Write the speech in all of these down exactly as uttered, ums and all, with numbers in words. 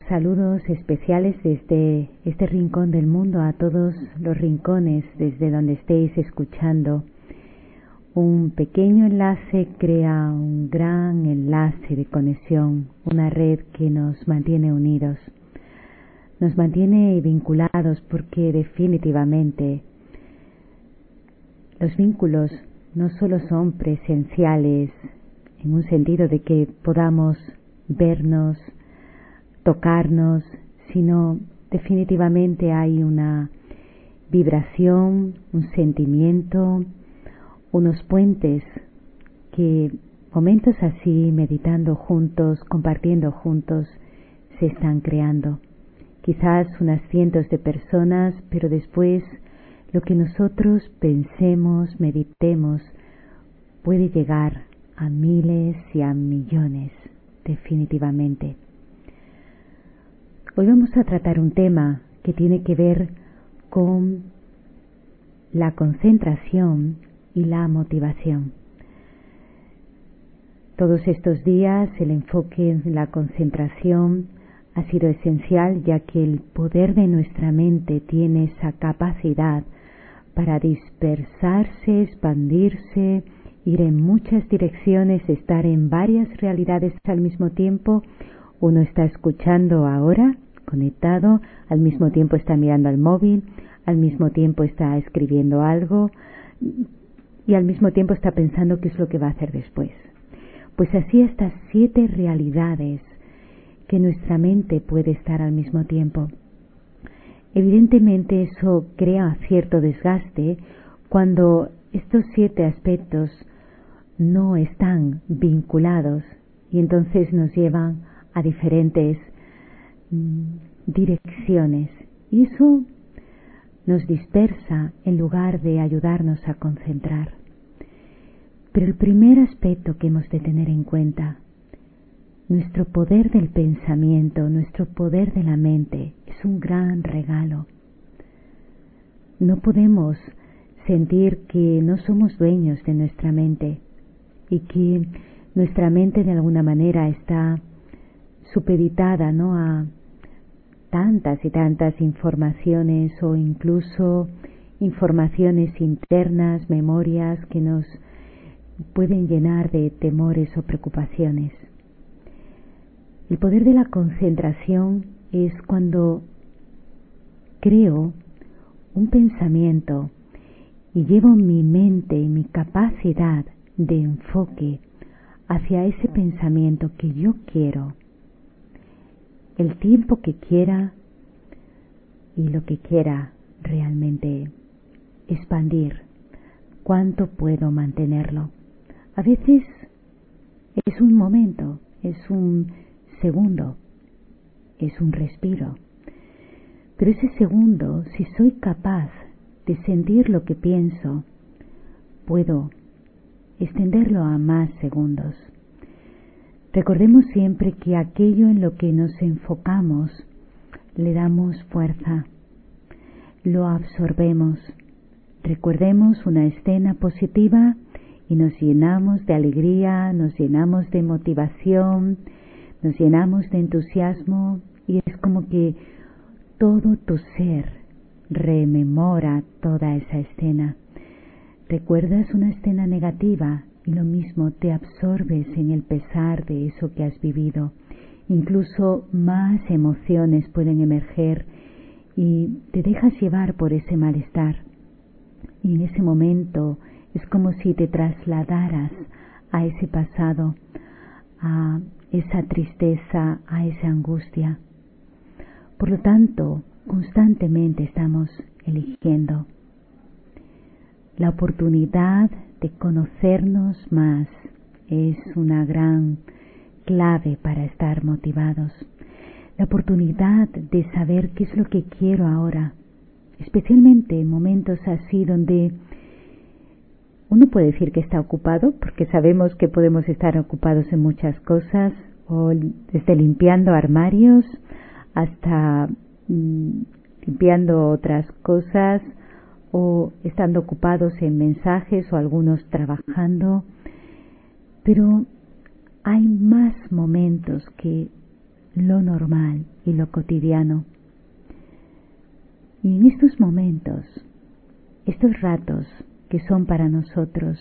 Saludos especiales desde este rincón del mundo a todos los rincones desde donde estéis escuchando. Un pequeño enlace crea un gran enlace de conexión, una red que nos mantiene unidos, nos mantiene vinculados porque definitivamente los vínculos no solo son presenciales en un sentido de que podamos vernos, tocarnos, sino definitivamente hay una vibración, un sentimiento, unos puentes que momentos así, meditando juntos, compartiendo juntos, se están creando. Quizás unas cientos de personas, pero después lo que nosotros pensemos, meditemos, puede llegar a miles y a millones, definitivamente. Hoy vamos a tratar un tema que tiene que ver con la concentración y la motivación. Todos estos días el enfoque en la concentración ha sido esencial, ya que el poder de nuestra mente tiene esa capacidad para dispersarse, expandirse, ir en muchas direcciones, estar en varias realidades al mismo tiempo. Uno está escuchando ahora, conectado, al mismo tiempo está mirando al móvil, al mismo tiempo está escribiendo algo y al mismo tiempo está pensando qué es lo que va a hacer después. Pues así estas siete realidades que nuestra mente puede estar al mismo tiempo. Evidentemente eso crea cierto desgaste cuando estos siete aspectos no están vinculados y entonces nos llevan a diferentes direcciones y eso nos dispersa en lugar de ayudarnos a concentrar. Pero el primer aspecto que hemos de tener en cuenta, nuestro poder del pensamiento, nuestro poder de la mente, es un gran regalo. No podemos sentir que no somos dueños de nuestra mente y que nuestra mente de alguna manera está supeditada, ¿no?, a tantas y tantas informaciones o incluso informaciones internas, memorias que nos pueden llenar de temores o preocupaciones. El poder de la concentración es cuando creo un pensamiento y llevo mi mente y mi capacidad de enfoque hacia ese pensamiento que yo quiero, el tiempo que quiera y lo que quiera realmente expandir, cuánto puedo mantenerlo. A veces es un momento, es un segundo, es un respiro, pero ese segundo, si soy capaz de sentir lo que pienso, puedo extenderlo a más segundos. Recordemos siempre que aquello en lo que nos enfocamos le damos fuerza, lo absorbemos. Recordemos una escena positiva y nos llenamos de alegría, nos llenamos de motivación, nos llenamos de entusiasmo y es como que todo tu ser rememora toda esa escena. ¿Recuerdas una escena negativa? Y lo mismo, te absorbes en el pesar de eso que has vivido. Incluso más emociones pueden emerger y te dejas llevar por ese malestar. Y en ese momento es como si te trasladaras a ese pasado, a esa tristeza, a esa angustia. Por lo tanto, constantemente estamos eligiendo la oportunidad de conocernos más. Es una gran clave para estar motivados. La oportunidad de saber qué es lo que quiero ahora, especialmente en momentos así donde uno puede decir que está ocupado, porque sabemos que podemos estar ocupados en muchas cosas, o desde limpiando armarios hasta mm, limpiando otras cosas, o estando ocupados en mensajes o algunos trabajando, pero hay más momentos que lo normal y lo cotidiano. Y en estos momentos, estos ratos que son para nosotros,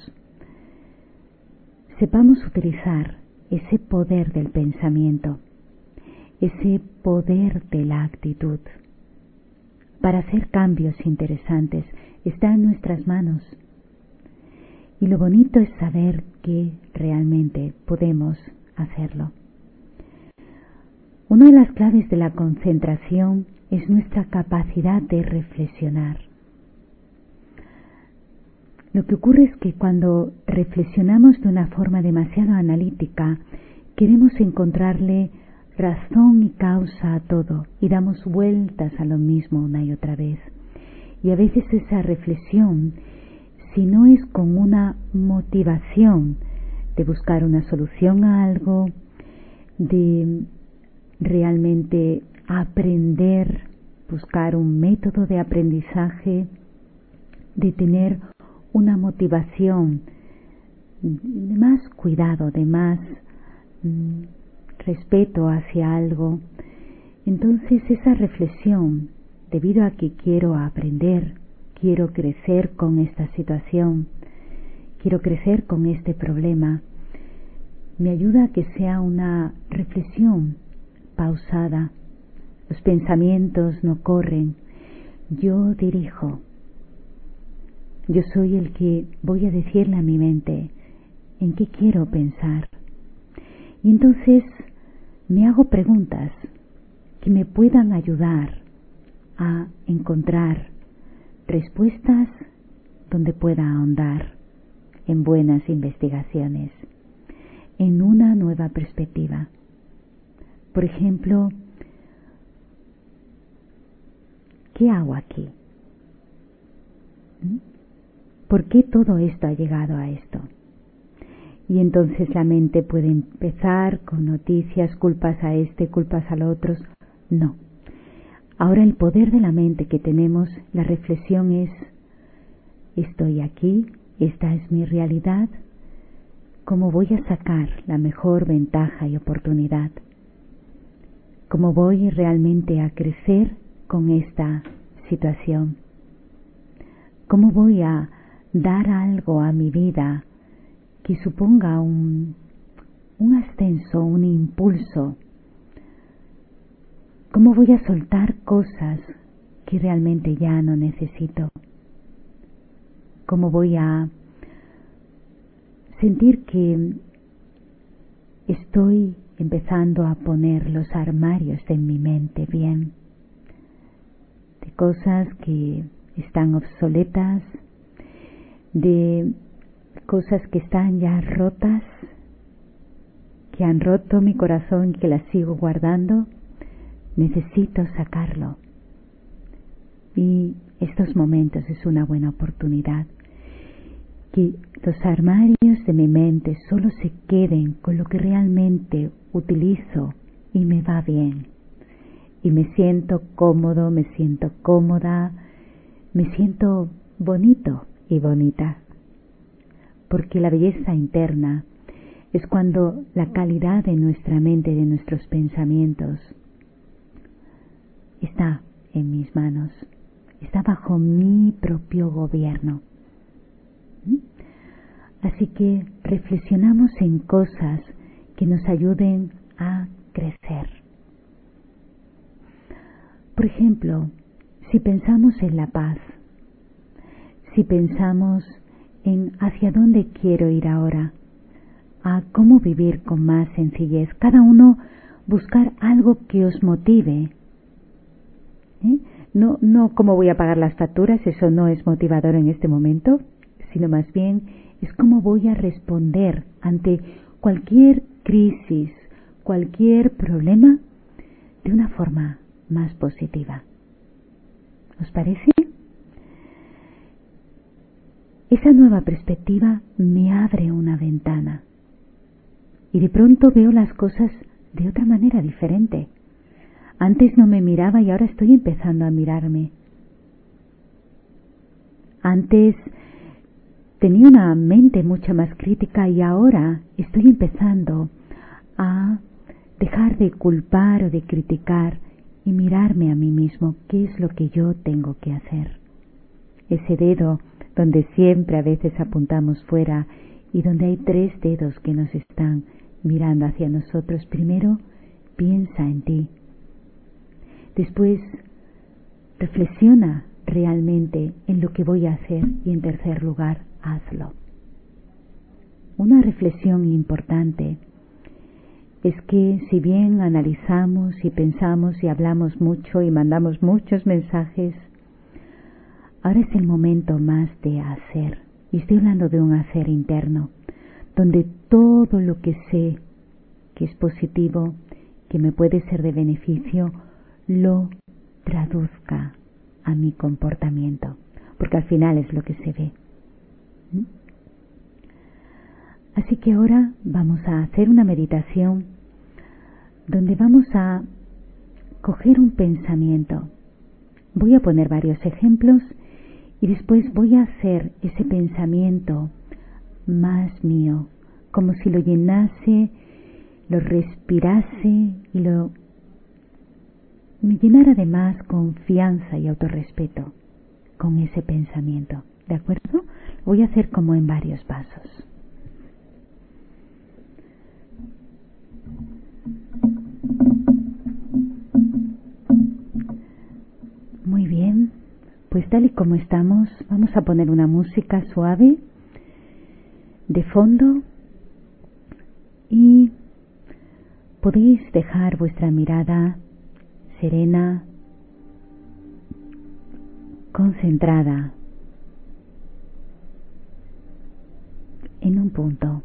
sepamos utilizar ese poder del pensamiento, ese poder de la actitud, para hacer cambios interesantes. Está en nuestras manos. Y lo bonito es saber que realmente podemos hacerlo. Una de las claves de la concentración es nuestra capacidad de reflexionar. Lo que ocurre es que cuando reflexionamos de una forma demasiado analítica, queremos encontrarle razón y causa a todo y damos vueltas a lo mismo una y otra vez. Y a veces esa reflexión, si no es con una motivación de buscar una solución a algo, de realmente aprender, buscar un método de aprendizaje, de tener una motivación de más cuidado, de más mm, respeto hacia algo, entonces esa reflexión, debido a que quiero aprender, quiero crecer con esta situación, quiero crecer con este problema, me ayuda a que sea una reflexión pausada. Los pensamientos no corren, yo dirijo. Yo soy el que voy a decirle a mi mente en qué quiero pensar. Y entonces me hago preguntas que me puedan ayudar a encontrar respuestas donde pueda ahondar en buenas investigaciones, en una nueva perspectiva. Por ejemplo, ¿qué hago aquí? ¿Mm? ¿Por qué todo esto ha llegado a esto? Y entonces la mente puede empezar con noticias, culpas a este, culpas al otro. No. Ahora el poder de la mente que tenemos, la reflexión es, estoy aquí, esta es mi realidad, ¿cómo voy a sacar la mejor ventaja y oportunidad? ¿Cómo voy realmente a crecer con esta situación? ¿Cómo voy a dar algo a mi vida que suponga un, un ascenso, un impulso? ¿Cómo voy a soltar cosas que realmente ya no necesito? ¿Cómo voy a sentir que estoy empezando a poner los armarios de mi mente bien? De cosas que están obsoletas, de cosas que están ya rotas, que han roto mi corazón y que las sigo guardando. Necesito sacarlo. Y estos momentos es una buena oportunidad. Que los armarios de mi mente solo se queden con lo que realmente utilizo y me va bien. Y me siento cómodo, me siento cómoda, me siento bonito y bonita. Porque la belleza interna es cuando la calidad de nuestra mente, de nuestros pensamientos, está en mis manos, está bajo mi propio gobierno. ¿Mm? Así que reflexionamos en cosas que nos ayuden a crecer. Por ejemplo, si pensamos en la paz, si pensamos en hacia dónde quiero ir ahora, a cómo vivir con más sencillez, cada uno buscar algo que os motive. ¿Eh? No, no cómo voy a pagar las facturas, eso no es motivador en este momento, sino más bien es cómo voy a responder ante cualquier crisis, cualquier problema de una forma más positiva. ¿Os parece? Esa nueva perspectiva me abre una ventana y de pronto veo las cosas de otra manera diferente. Antes no me miraba y ahora estoy empezando a mirarme. Antes tenía una mente mucho más crítica y ahora estoy empezando a dejar de culpar o de criticar y mirarme a mí mismo, qué es lo que yo tengo que hacer. Ese dedo donde siempre a veces apuntamos fuera y donde hay tres dedos que nos están mirando hacia nosotros. Primero, piensa en ti. Después, reflexiona realmente en lo que voy a hacer y en tercer lugar, hazlo. Una reflexión importante es que si bien analizamos y pensamos y hablamos mucho y mandamos muchos mensajes, ahora es el momento más de hacer. Y estoy hablando de un hacer interno, donde todo lo que sé que es positivo, que me puede ser de beneficio, lo traduzca a mi comportamiento, porque al final es lo que se ve. ¿Mm? Así que ahora vamos a hacer una meditación donde vamos a coger un pensamiento. Voy a poner varios ejemplos y después voy a hacer ese pensamiento más mío, como si lo llenase, lo respirase y lo me llenara de más confianza y autorrespeto con ese pensamiento. ¿De acuerdo? Voy a hacer como en varios pasos. Muy bien, pues tal y como estamos, vamos a poner una música suave de fondo y podéis dejar vuestra mirada serena, concentrada en un punto,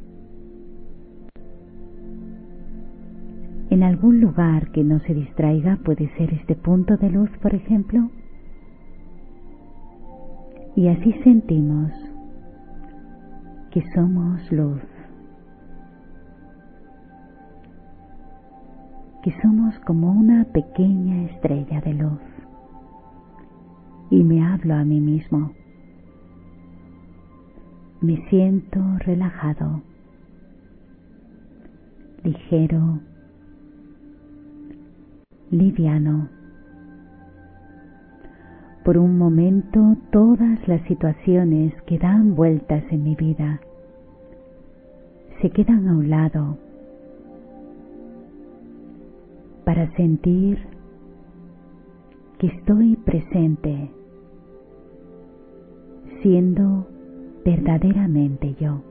en algún lugar que no se distraiga. Puede ser este punto de luz, por ejemplo, y así sentimos que somos luz, que somos como una pequeña estrella de luz. Y me hablo a mí mismo. Me siento relajado, ligero, liviano. Por un momento todas las situaciones que dan vueltas en mi vida se quedan a un lado para sentir que estoy presente, siendo verdaderamente yo.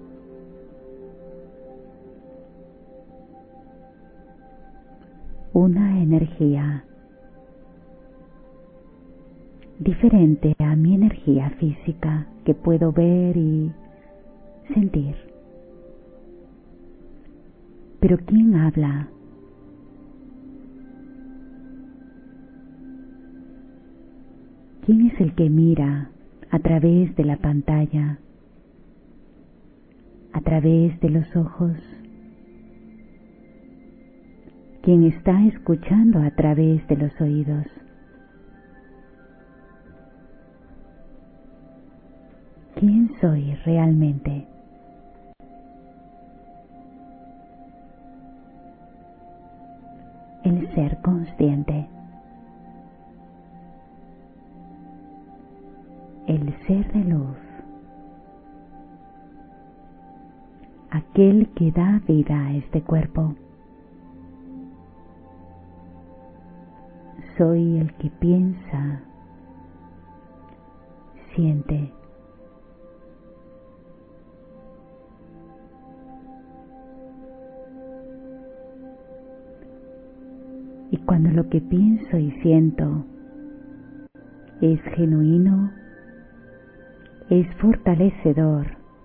Una energía diferente a mi energía física que puedo ver y sentir. Pero ¿quién habla? ¿Quién es el que mira a través de la pantalla, a través de los ojos? ¿Quién está escuchando a través de los oídos? ¿Quién soy realmente? El ser consciente. El ser de luz. Aquel que da vida a este cuerpo. Soy el que piensa, siente. Y cuando lo que pienso y siento es genuino, es fortalecedor,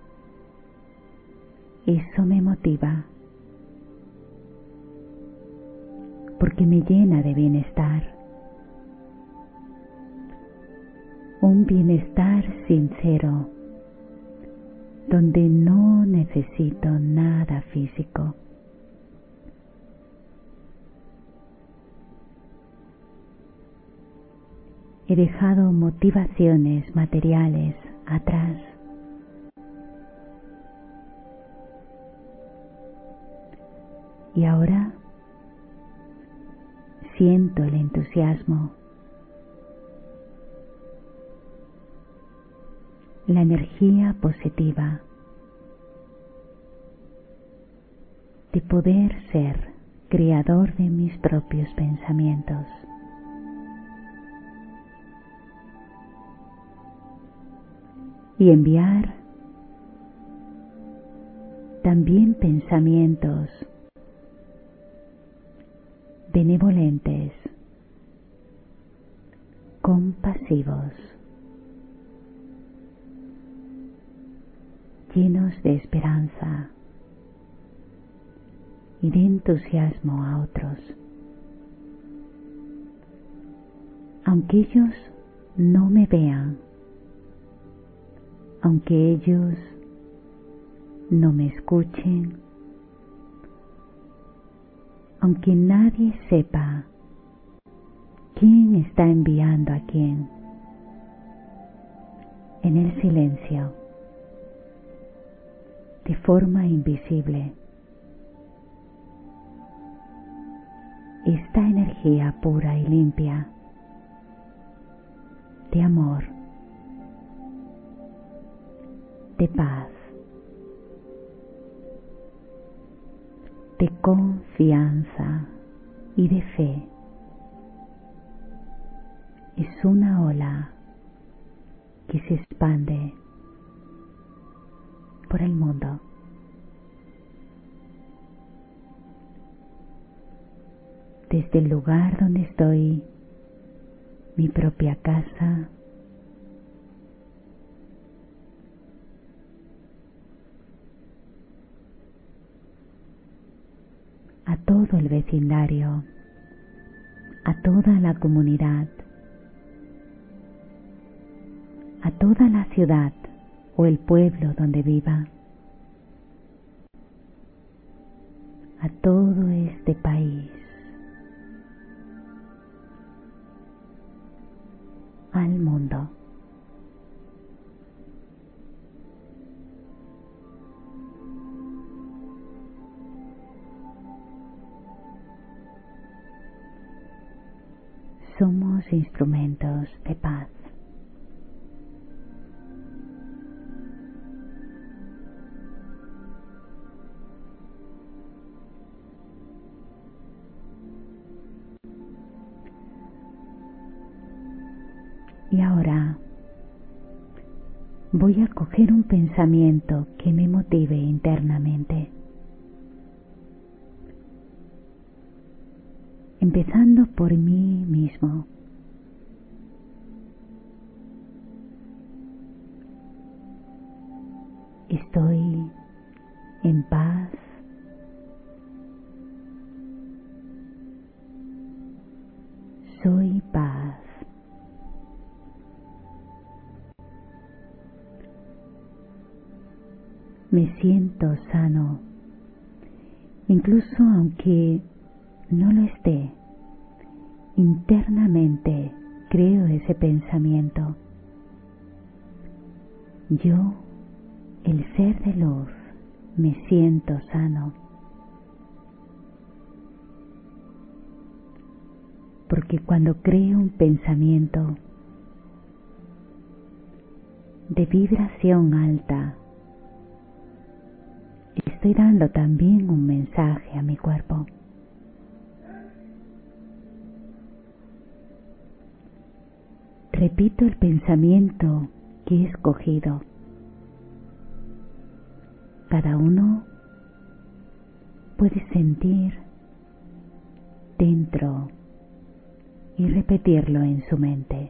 eso me motiva, porque me llena de bienestar. Un bienestar sincero, donde no necesito nada físico. He dejado motivaciones materiales atrás. Y ahora siento el entusiasmo, la energía positiva de poder ser creador de mis propios pensamientos. Y enviar también pensamientos benevolentes, compasivos, llenos de esperanza y de entusiasmo a otros, aunque ellos no me vean, aunque ellos no me escuchen, aunque nadie sepa quién está enviando a quién. En el silencio, de forma invisible, esta energía pura y limpia de amor, de paz, de confianza y de fe es una ola que se expande por el mundo. Desde el lugar donde estoy, mi propia casa, a todo el vecindario, a toda la comunidad, a toda la ciudad o el pueblo donde viva, a todo este país, al mundo. Somos instrumentos de paz. Y ahora voy a coger un pensamiento que me motive internamente, empezando por mí mismo. Estoy en paz. Soy paz. Me siento sano, incluso aunque no lo esté. Internamente creo ese pensamiento. Yo, el ser de luz, me siento sano. Porque cuando creo un pensamiento de vibración alta, estoy dando también un mensaje a mi cuerpo. Repito el pensamiento que he escogido. Cada uno puede sentir dentro y repetirlo en su mente.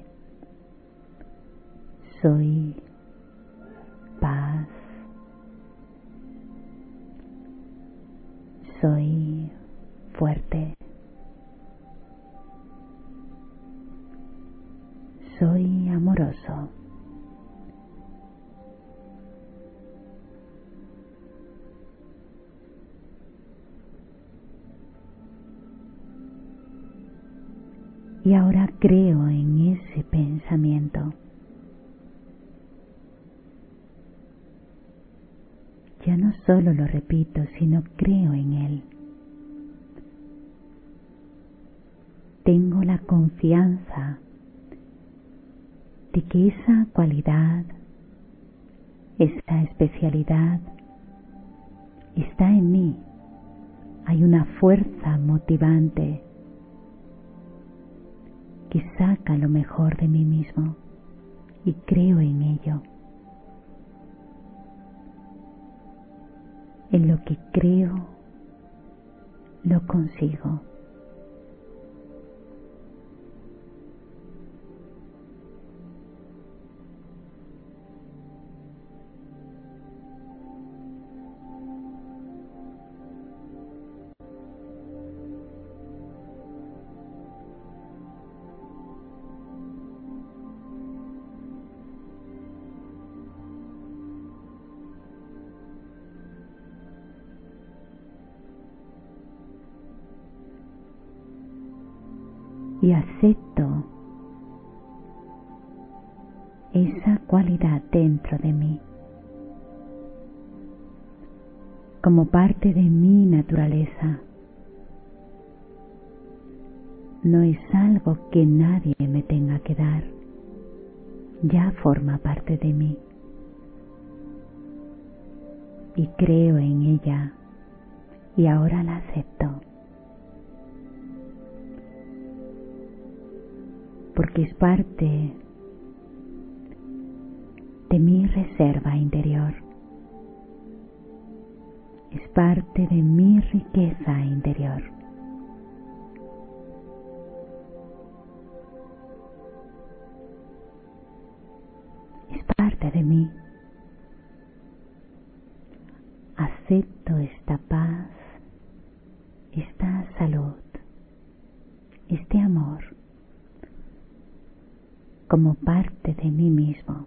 Soy paz. Soy fuerte. Soy amoroso. Y ahora creo en ese pensamiento. Ya no solo lo repito, sino creo en él. De confianza de que esa cualidad, esa especialidad está en mí. Hay una fuerza motivante que saca lo mejor de mí mismo y creo en ello. En lo que creo, lo consigo. Y acepto esa cualidad dentro de mí como parte de mi naturaleza. No es algo que nadie me tenga que dar, ya forma parte de mí y creo en ella y ahora la acepto. Porque es parte de mi reserva interior, es parte de mi riqueza interior. Es parte de mí. Acepto esta paz, esta salud, este amor como parte de mí mismo.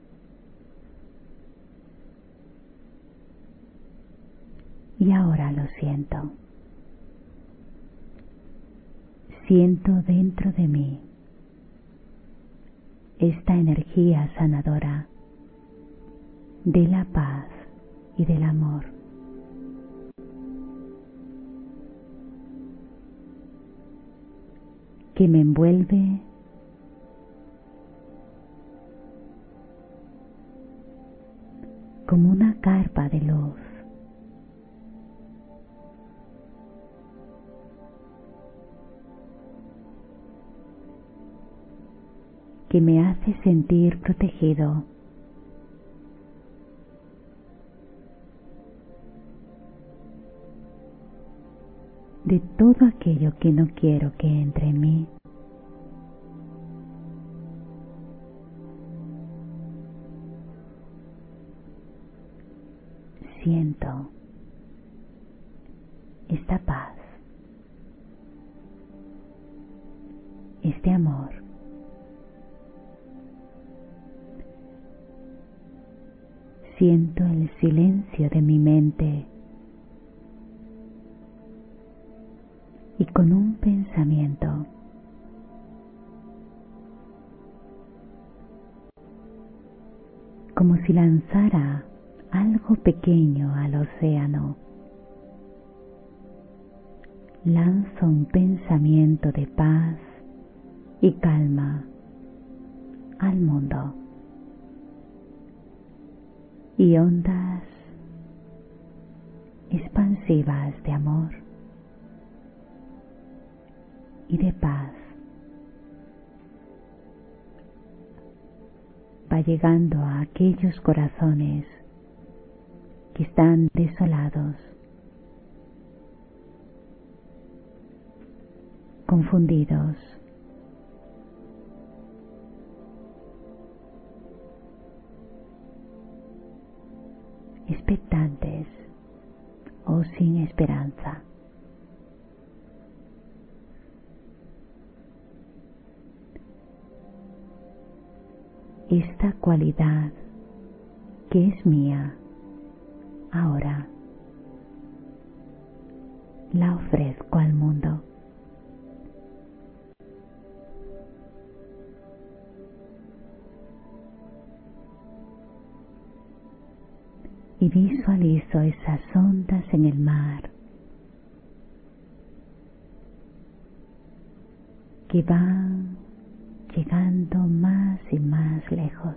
Y ahora lo siento. Siento dentro de mí esta energía sanadora de la paz y del amor. Que me envuelve como una carpa de luz. Que me hace sentir protegido. De todo aquello que no quiero que entre en mí. Siento esta paz, este amor. Siento el silencio de mi mente y con un pensamiento como si lanzara algo pequeño al océano. Lanzo un pensamiento de paz y calma al mundo. Y ondas expansivas de amor y de paz va llegando a aquellos corazones que están desolados, confundidos, expectantes o sin esperanza. Esta cualidad que es mía ahora la ofrezco al mundo. Y visualizo esas ondas en el mar que van llegando más y más lejos.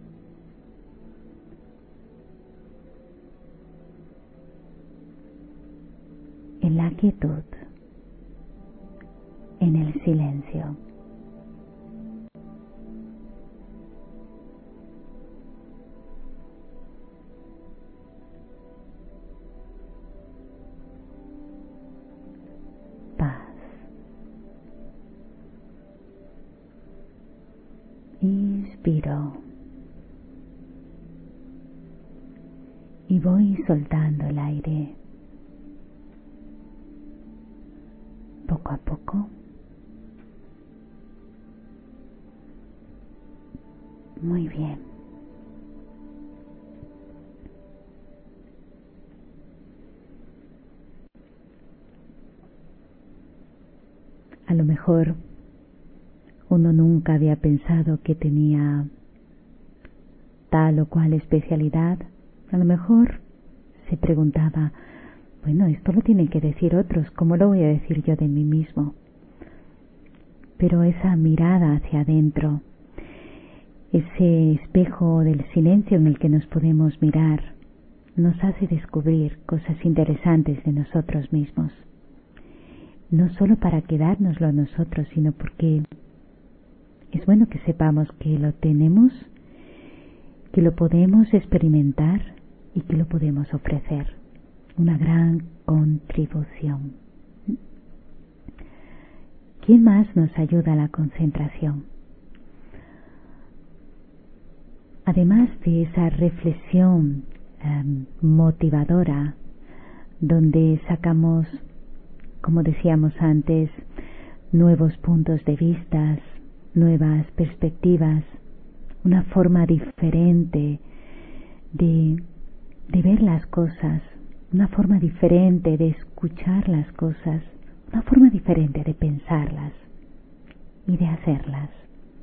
En la quietud, en el silencio. Paz. Inspiro y voy soltando el aire poco a poco. Muy bien. A lo mejor uno nunca había pensado que tenía tal o cual especialidad. A lo mejor se preguntaba, bueno, esto lo tienen que decir otros, ¿cómo lo voy a decir yo de mí mismo? Pero esa mirada hacia adentro, ese espejo del silencio en el que nos podemos mirar, nos hace descubrir cosas interesantes de nosotros mismos. No solo para quedárnoslo a nosotros, sino porque es bueno que sepamos que lo tenemos, que lo podemos experimentar y que lo podemos ofrecer. Una gran contribución. ¿Quién más nos ayuda a la concentración? Además de esa reflexión eh, motivadora, donde sacamos, como decíamos antes, nuevos puntos de vista, nuevas perspectivas, una forma diferente de, de ver las cosas, una forma diferente de escuchar las cosas, una forma diferente de pensarlas y de hacerlas.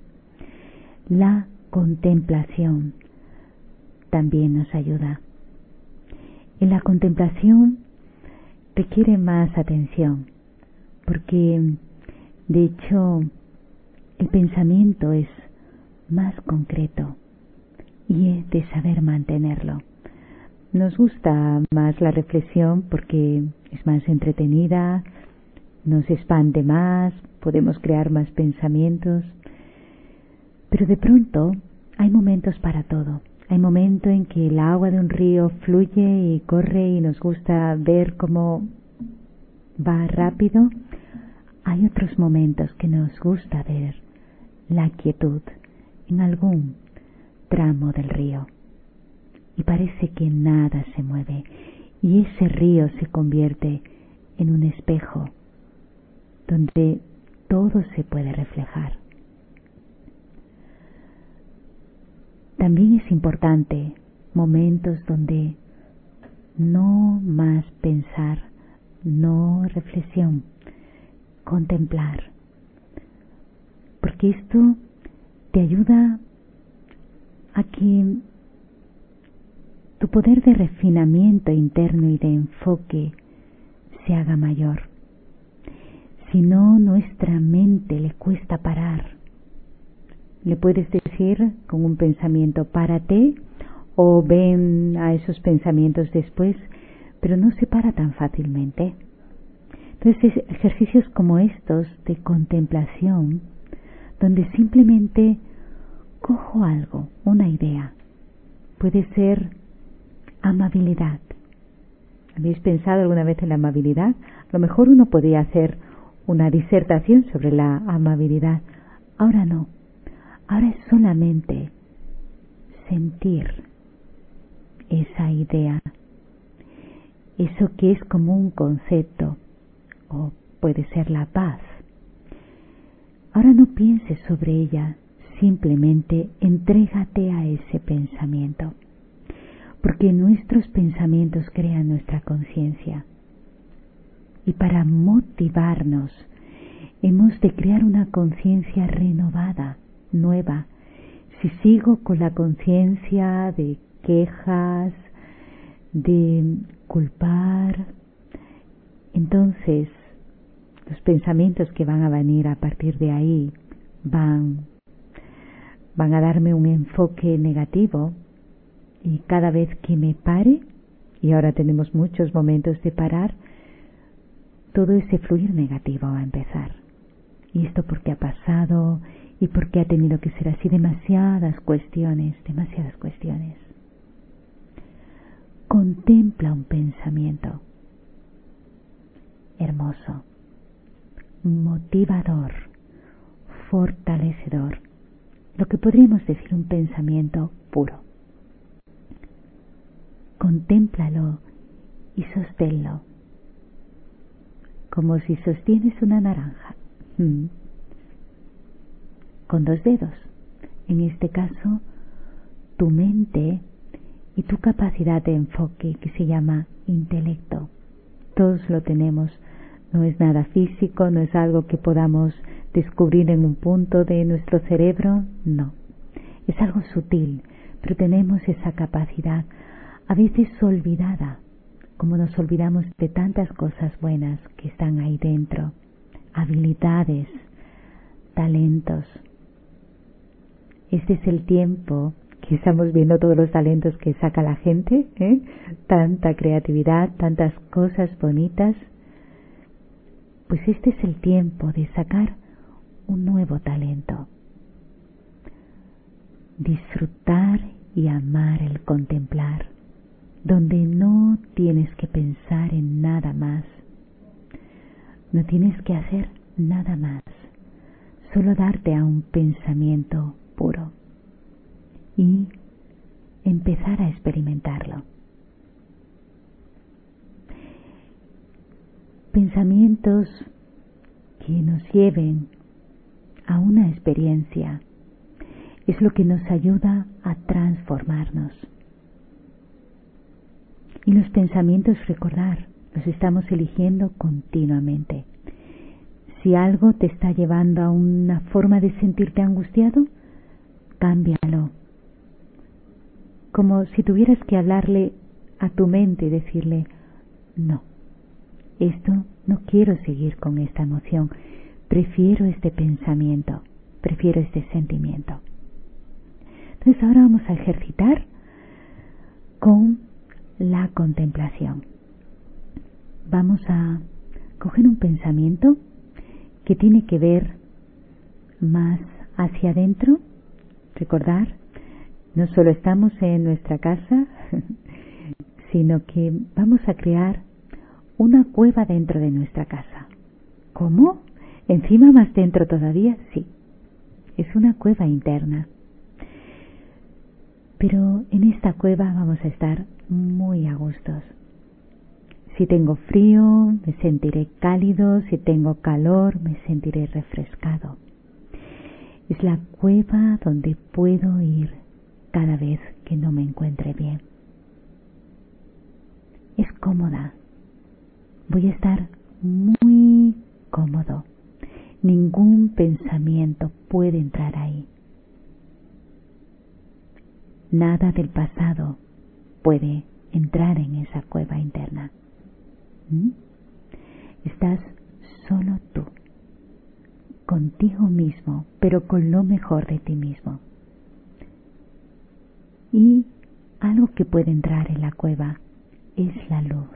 La contemplación también nos ayuda. En la contemplación requiere más atención, porque de hecho el pensamiento es más concreto y es de saber mantenerlo. Nos gusta más la reflexión porque es más entretenida, nos expande más, podemos crear más pensamientos, pero de pronto hay momentos para todo. Hay momentos en que el agua de un río fluye y corre y nos gusta ver cómo va rápido. Hay otros momentos que nos gusta ver la quietud en algún tramo del río. Y parece que nada se mueve y ese río se convierte en un espejo donde todo se puede reflejar. También es importante momentos donde no más pensar, no reflexión, contemplar, porque esto te ayuda a que tu poder de refinamiento interno y de enfoque se haga mayor. Si no, nuestra mente le cuesta parar. Le puedes decir con un pensamiento, párate, o ven a esos pensamientos después, pero no se para tan fácilmente. Entonces, ejercicios como estos de contemplación, donde simplemente cojo algo, una idea, puede ser amabilidad. ¿Habéis pensado alguna vez en la amabilidad? A lo mejor uno podría hacer una disertación sobre la amabilidad. Ahora no. Ahora es solamente sentir esa idea, eso que es como un concepto, o puede ser la paz. Ahora no pienses sobre ella, simplemente entrégate a ese pensamiento, porque nuestros pensamientos crean nuestra conciencia. Y para motivarnos, hemos de crear una conciencia renovada, nueva. Si sigo con la conciencia de quejas, de culpar, entonces los pensamientos que van a venir a partir de ahí van van a darme un enfoque negativo, y cada vez que me pare, y ahora tenemos muchos momentos de parar, todo ese fluir negativo va a empezar. Y esto porque ha pasado y porque ha tenido que ser así, demasiadas cuestiones, demasiadas cuestiones. Contempla un pensamiento hermoso, motivador, fortalecedor, lo que podríamos decir un pensamiento puro. Contémplalo y sosténlo, como si sostienes una naranja, mm. con dos dedos. En este caso, tu mente y tu capacidad de enfoque, que se llama intelecto. Todos lo tenemos. No es nada físico, no es algo que podamos descubrir en un punto de nuestro cerebro, no. Es algo sutil, pero tenemos esa capacidad, a veces olvidada, como nos olvidamos de tantas cosas buenas que están ahí dentro, habilidades, talentos. Este es el tiempo que estamos viendo todos los talentos que saca la gente, ¿eh? Tanta creatividad, tantas cosas bonitas. Pues este es el tiempo de sacar un nuevo talento. Disfrutar y amar el contemplar, donde no tienes que pensar en nada más. No tienes que hacer nada más, solo darte a un pensamiento puro y empezar a experimentarlo. Pensamientos que nos lleven a una experiencia es lo que nos ayuda a transformarnos. Y los pensamientos, recordar, los estamos eligiendo continuamente. Si algo te está llevando a una forma de sentirte angustiado, cámbialo. Como si tuvieras que hablarle a tu mente y decirle, no, esto no quiero seguir con esta emoción, prefiero este pensamiento, prefiero este sentimiento. Entonces ahora vamos a ejercitar con la contemplación. Vamos a coger un pensamiento que tiene que ver más hacia adentro. Recordar, no solo estamos en nuestra casa, sino que vamos a crear una cueva dentro de nuestra casa. ¿Cómo? ¿Encima más dentro todavía? Sí, es una cueva interna. Pero en esta cueva vamos a estar muy a gustos. Si tengo frío, me sentiré cálido. Si tengo calor, me sentiré refrescado. Es la cueva donde puedo ir cada vez que no me encuentre bien. Es cómoda. Voy a estar muy cómodo. Ningún pensamiento puede entrar ahí. Nada del pasado puede entrar en esa cueva interna. ¿Mm? Estás solo tú, contigo mismo, pero con lo mejor de ti mismo. Y algo que puede entrar en la cueva es la luz.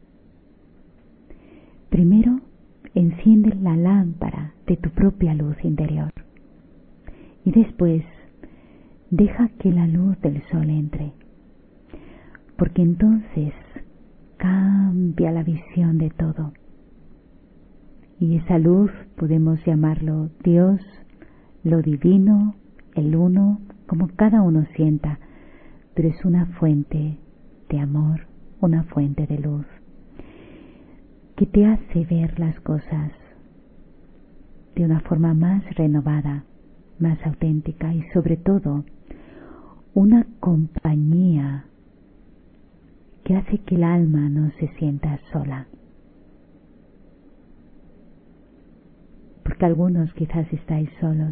Primero, enciende la lámpara de tu propia luz interior. Y después, deja que la luz del sol entre. Porque entonces cambia la visión de todo. Y esa luz podemos llamarlo Dios, lo divino, el uno, como cada uno sienta, pero es una fuente de amor, una fuente de luz, que te hace ver las cosas de una forma más renovada, más auténtica y sobre todo una compañía que hace que el alma no se sienta sola. Porque algunos quizás estáis solos.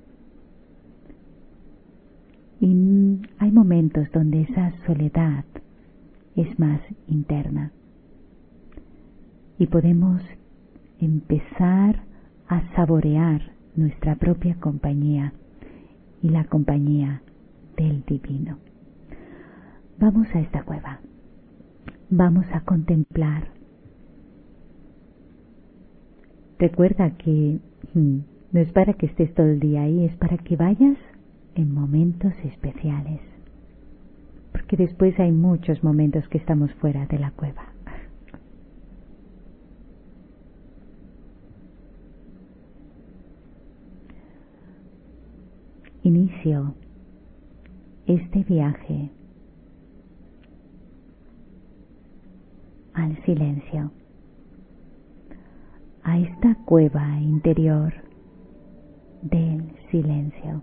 Y hay momentos donde esa soledad es más interna. Y podemos empezar a saborear nuestra propia compañía y la compañía del Divino. Vamos a esta cueva. Vamos a contemplar. Recuerda que hmm, no es para que estés todo el día ahí, es para que vayas en momentos especiales. Porque después hay muchos momentos que estamos fuera de la cueva. Inicio este viaje al silencio, a esta cueva interior del silencio.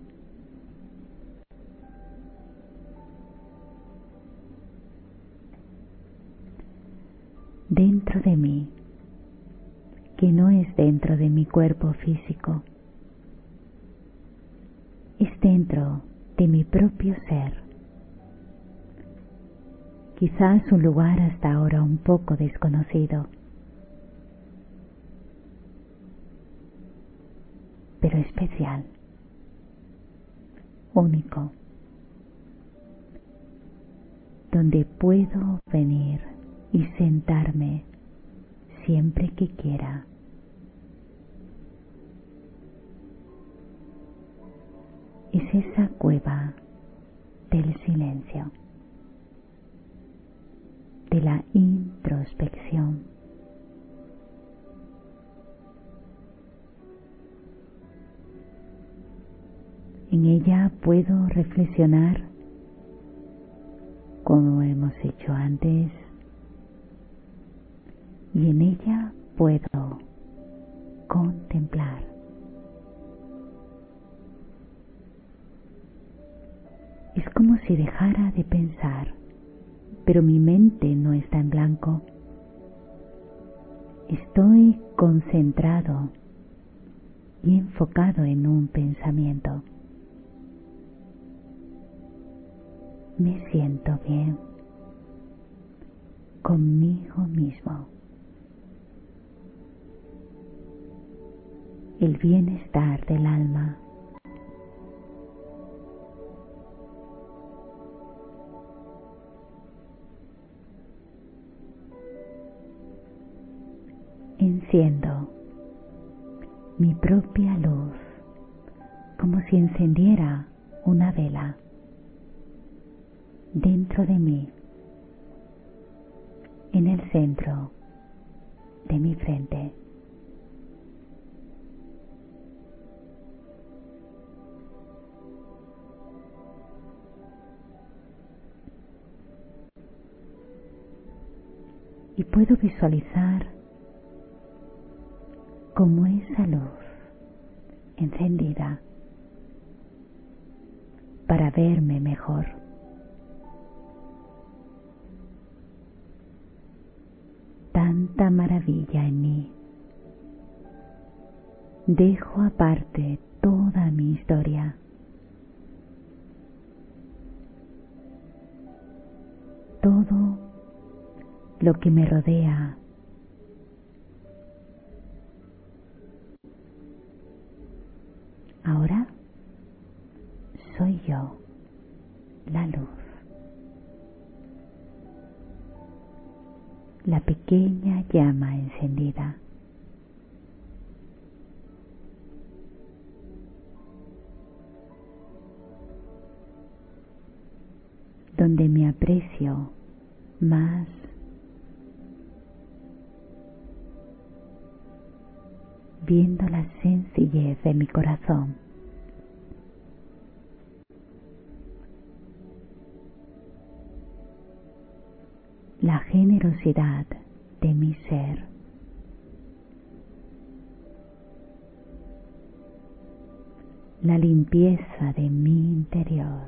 Dentro de mí, que no es dentro de mi cuerpo físico, es dentro de mi propio ser. Quizás un lugar hasta ahora un poco desconocido, pero especial, único, donde puedo venir y sentarme siempre que quiera. Es esa cueva del silencio, de la introspección. En ella puedo reflexionar como hemos hecho antes, y en ella puedo contemplar. Es como si dejara de pensar, pero mi mente no está en blanco. Estoy concentrado y enfocado en un pensamiento. Me siento bien conmigo mismo. El bienestar del alma. Enciendo mi propia luz como si encendiera una vela dentro de mí, en el centro de mi frente. Y puedo visualizar cómo esa luz encendida para verme mejor. Tanta maravilla en mí. Dejo aparte toda mi historia. Todo lo que me rodea. Ahora soy yo, la luz, la pequeña llama encendida. Donde me aprecio más, viendo la sencillez de mi corazón. La generosidad de mi ser. La limpieza de mi interior.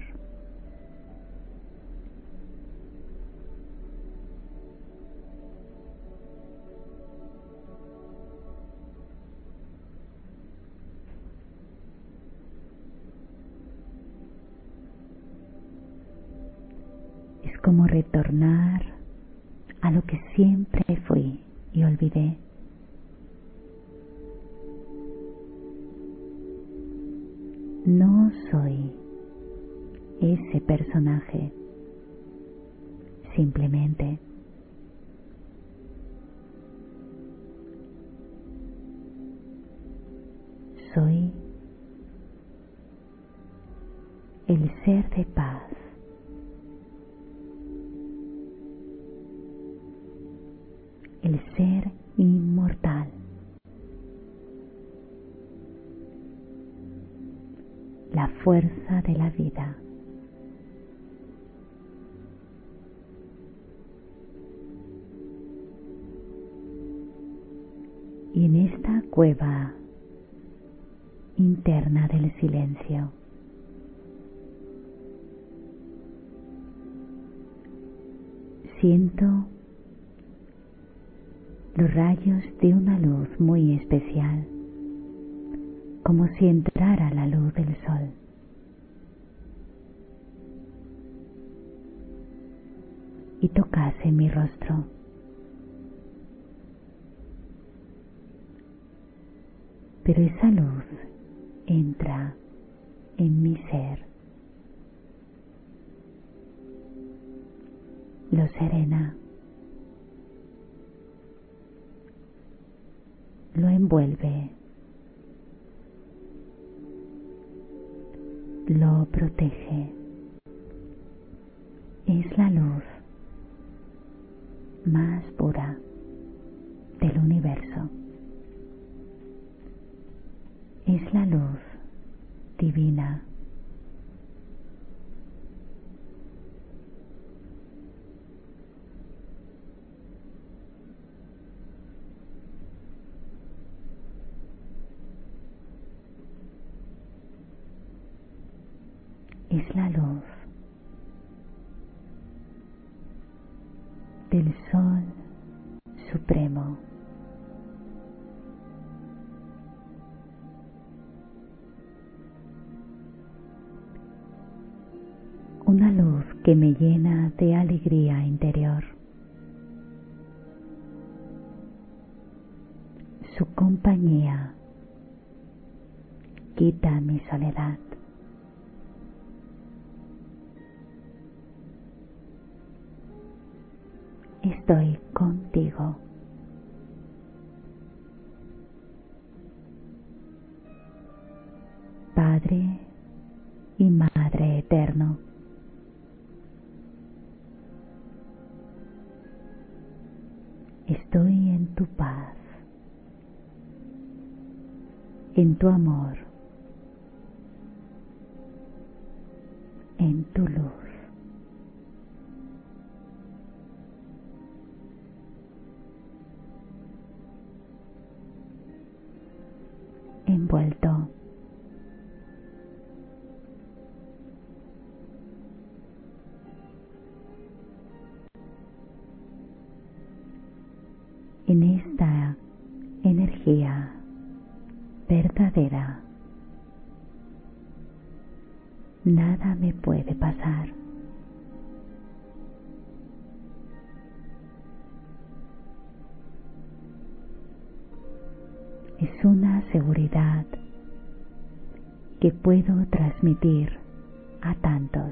Es como retornar a lo que siempre fui y olvidé. No soy ese personaje. Simplemente soy el ser de paz. El ser inmortal. La fuerza de la vida. Y en esta cueva interna del silencio, siento los rayos de una luz muy especial, como si entrara la luz del sol. Y tocase mi rostro. Pero esa luz entra en mi ser, lo serena, lo envuelve, lo protege. Es la luz más pura del universo. Es la luz divina. Es la luz del Sol Supremo. Una luz que me llena de alegría interior. Su compañía quita mi soledad. Estoy contigo. Padre y Madre eterno. Estoy en tu paz, en tu amor, en tu luz. Envuelto. En esta energía verdadera, nada me puede pasar. Es una seguridad que puedo transmitir a tantos.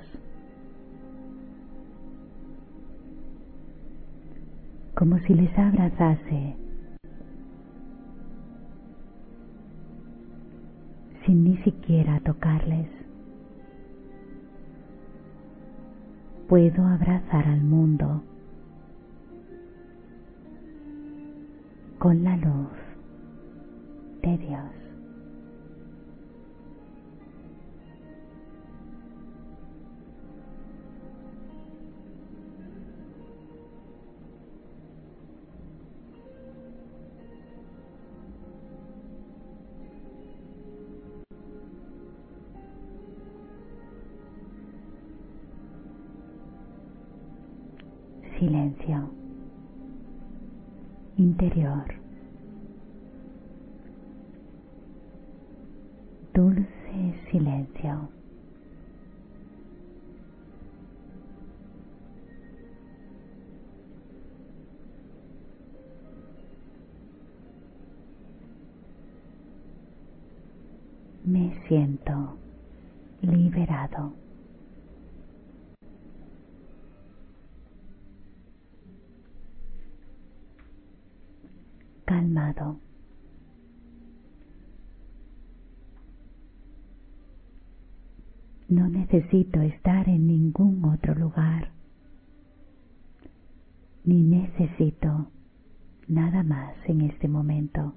Como si les abrazase sin ni siquiera tocarles. Puedo abrazar al mundo con la luz de Dios. Silencio interior, dulce silencio. Me siento liberado. calmado. No necesito estar en ningún otro lugar, ni necesito nada más en este momento.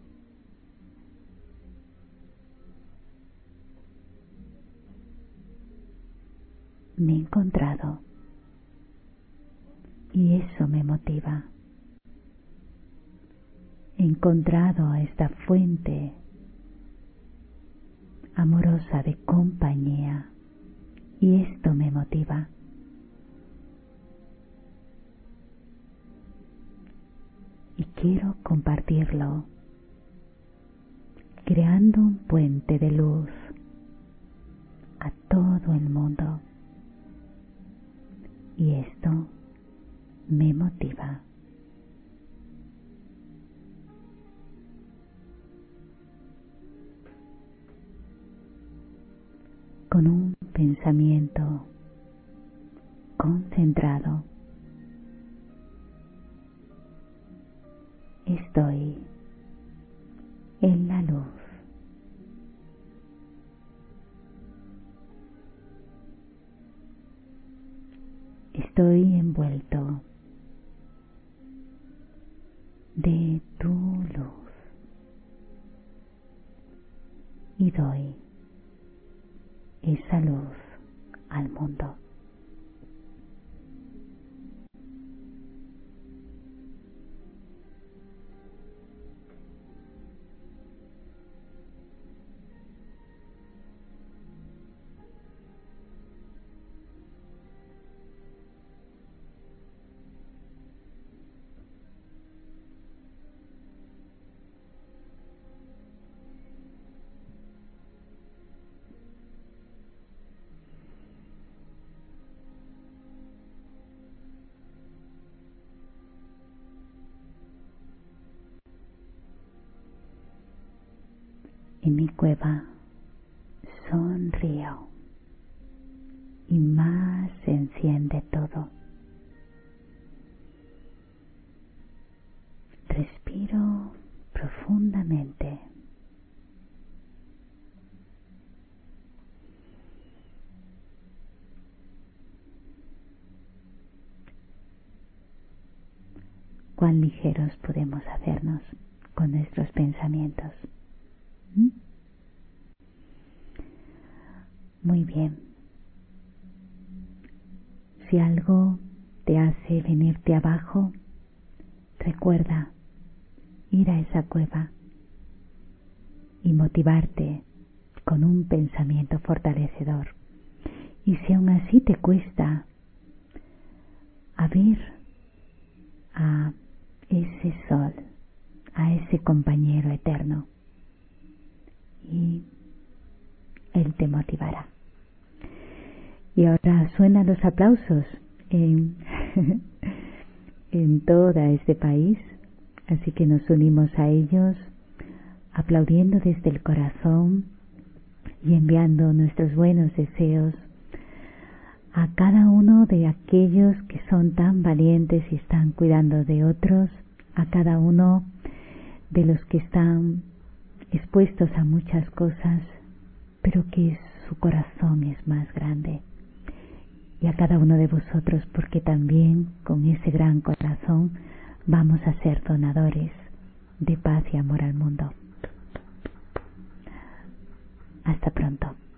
Me he encontrado y eso me motiva. He encontrado a esta fuente amorosa de compañía y esto me motiva. Y quiero compartirlo, creando un puente de luz a todo el mundo. Y esto me motiva. Con un pensamiento concentrado, estoy en la luz. Estoy envuelto de tu luz y doy esa luz al mundo. En mi cueva sonrío y más se enciende todo. Respiro profundamente. Cuán ligeros podemos hacernos con nuestros pensamientos. ¿Mm? Muy bien. Si algo te hace venirte abajo, recuerda ir a esa cueva y motivarte con un pensamiento fortalecedor. Y si aún así te cuesta abrir a ese sol, a ese compañero eterno, y él te motivará. Y ahora suenan los aplausos en, en todo este país, así que nos unimos a ellos aplaudiendo desde el corazón y enviando nuestros buenos deseos a cada uno de aquellos que son tan valientes y están cuidando de otros, a cada uno de los que están expuestos a muchas cosas, pero que su corazón es más grande. Y a cada uno de vosotros, porque también con ese gran corazón vamos a ser donadores de paz y amor al mundo. Hasta pronto.